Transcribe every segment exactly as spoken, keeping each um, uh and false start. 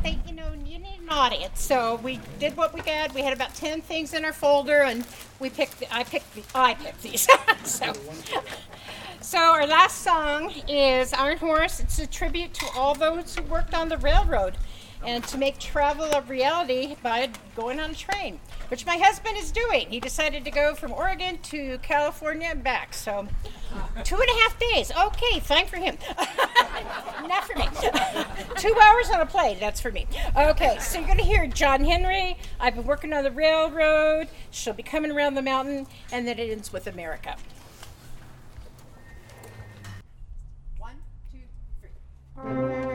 they, you know, you need an audience. So we did what we had. We had about ten things in our folder, and we picked. The, I picked. The, I picked these. so, so our last song is Iron Horse. It's a tribute to all those who worked on the railroad, and to make travel a reality by going on a train, which my husband is doing. He decided to go from Oregon to California and back. So, two and a half days. Okay, fine for him. Not for me. Two hours on a plane, that's for me. Okay, so you're going to hear John Henry, I've been working on the railroad, she'll be coming around the mountain, and then it ends with America. One, two, three.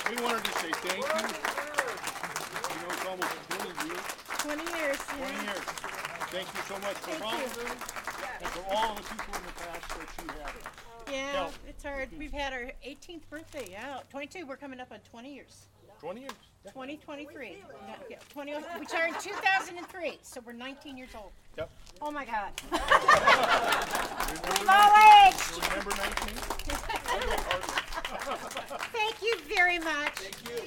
We wanted to say thank you. You know, it's almost twenty years. twenty years. twenty Yeah. years. Thank you so much for Thank you. volunteering and for all the people in the past that you have. Yeah, Help. it's hard. We've had our eighteenth birthday. Yeah, twenty-two. We're coming up on twenty years. twenty years. twenty twenty-three. Yeah, yeah, twenty. We started in two thousand three, so we're nineteen years old. Yep. Oh my God. Remember, Low age. remember nineteen? Thank you very much. Thank you.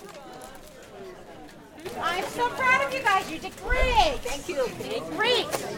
I'm so proud of you guys. You did great. Thank you. You did great.